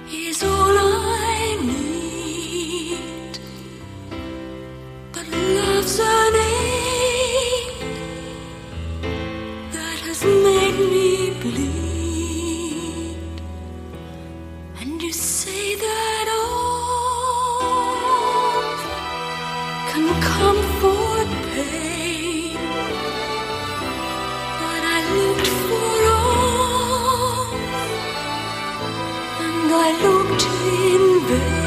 is all I need. But love's an ache that has made me bleed. And you say that all can comfort pain, but I looked for all, and I looked in vain.